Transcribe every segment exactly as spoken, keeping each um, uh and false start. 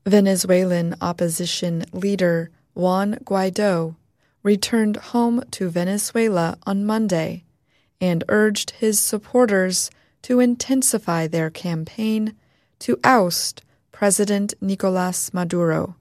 Venezuelan opposition leader Juan Guaidó returned home to Venezuela on Monday and urged his supporters to intensify their campaign to oust President Nicolás Maduro.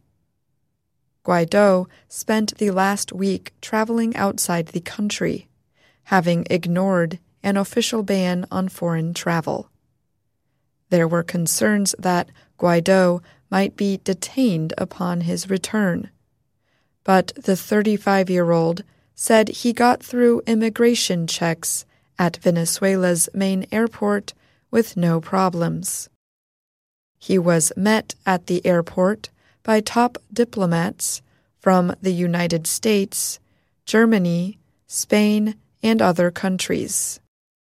Guaidó spent the last week traveling outside the country, having ignored an official ban on foreign travel. There were concerns that Guaidó might be detained upon his return, but the thirty-five-year-old said he got through immigration checks at Venezuela's main airport with no problems. He was met at the airport by top diplomats from the United States, Germany, Spain, and other countries.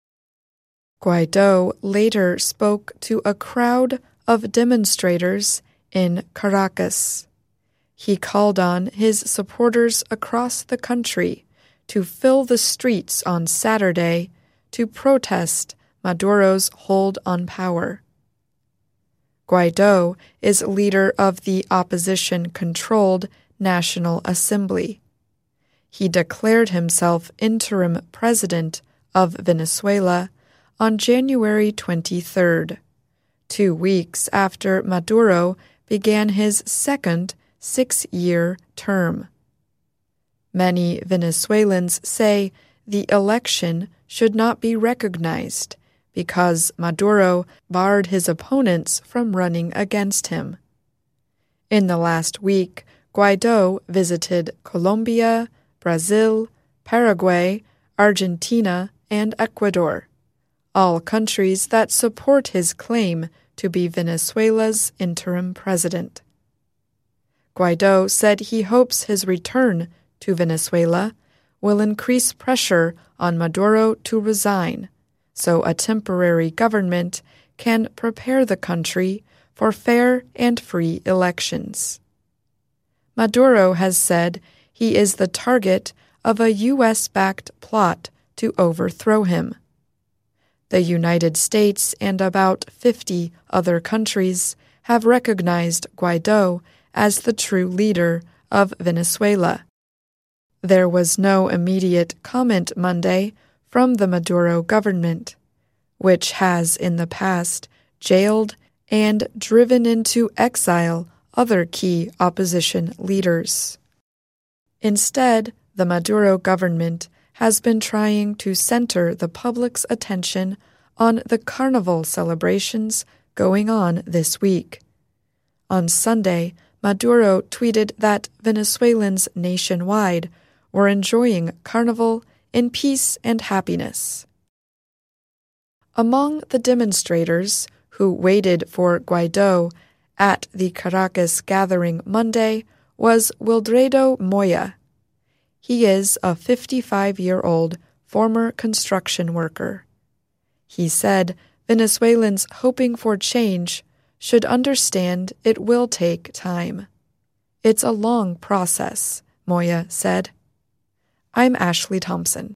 Guaidó later spoke to a crowd of demonstrators in Caracas. He called on his supporters across the country to fill the streets on Saturday to protest Maduro's hold on power. Guaidó is leader of the opposition-controlled National Assembly. He declared himself interim president of Venezuela on January twenty-third, two weeks after Maduro began his second six-year term. Many Venezuelans say the election should not be recognized because Maduro barred his opponents from running against him. In the last week, Guaidó visited Colombia, Brazil, Paraguay, Argentina, and Ecuador, all countries that support his claim to be Venezuela's interim president. Guaidó said he hopes his return to Venezuela will increase pressure on Maduro to resign, so a temporary government can prepare the country for fair and free elections. Maduro has said he is the target of a U S-backed plot to overthrow him. The United States and about fifty other countries have recognized Guaidó as the true leader of Venezuela. There was no immediate comment Monday from the Maduro government, which has in the past jailed and driven into exile other key opposition leaders. Instead, the Maduro government has been trying to center the public's attention on the carnival celebrations going on this week. On Sunday, Maduro tweeted that Venezuelans nationwide were enjoying Carnival in peace and happiness. Among the demonstrators who waited for Guaidó at the Caracas gathering Monday was Wilfredo Moya. He is a fifty-five-year-old former construction worker. He said Venezuelans hoping for change should understand it will take time. It's a long process, Moya said. I'm Ashley Thompson.